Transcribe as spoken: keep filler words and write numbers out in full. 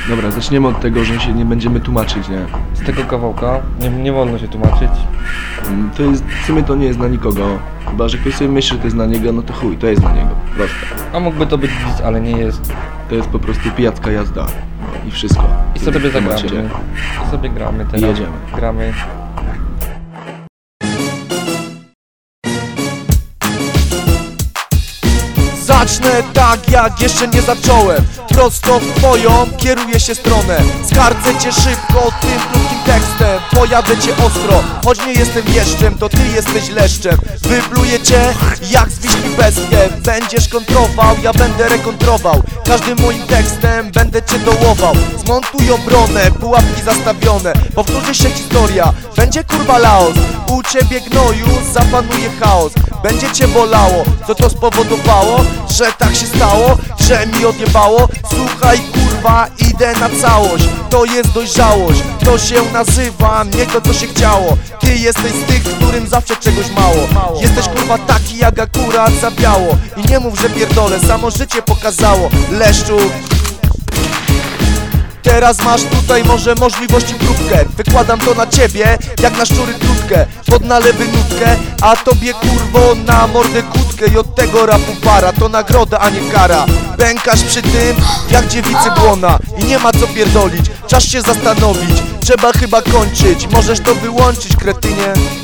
Dobra, zaczniemy od tego, że się nie będziemy tłumaczyć, nie? Z tego kawałka nie, nie wolno się tłumaczyć. To jest, w sumie to nie jest na nikogo. Chyba, że ktoś sobie myśli, że to jest na niego, no to chuj, to jest na niego. Proste. A mógłby to być widz, ale nie jest. To jest po prostu pijacka jazda. I wszystko. I sobie W zagramy. temacie. I sobie gramy teraz. I jedziemy. Gramy. Zacznę tak jak jeszcze nie zacząłem. Prosto w twoją kieruję się stronę. Skarcę cię szybko tym krótkim tekstem. Pojadę cię ostro, choć nie jestem jeszczem, to ty jesteś leszczem. Wypluję cię jak z wiśni bestkiem. Będziesz kontrował, ja będę rekontrował. Każdym moim tekstem będę cię dołował. Zmontuj obronę, pułapki zastawione. Powtórzy się historia, będzie kurwa Laos. U ciebie gnoju zapanuje chaos. Będzie cię bolało, co to spowodowało? Że tak się stało, że mi odjebało. Słuchaj kurwa, idę na całość. To jest dojrzałość, to się nazywa nie to co się chciało. Ty jesteś z tych, którym zawsze czegoś mało. Jesteś kurwa taki jak akurat za biało. I nie mów, że pierdolę, samo życie pokazało. Leszczu, teraz masz tutaj może możliwości próbkę. Wykładam to na ciebie, jak na szczury trutkę. Pod nalewy nutkę, a tobie kurwo na mordę kutkę. I od tego rapu para, to nagroda, a nie kara. Pękasz przy tym, jak dziewicy błona. I nie ma co pierdolić, czas się zastanowić. Trzeba chyba kończyć, możesz to wyłączyć, kretynie.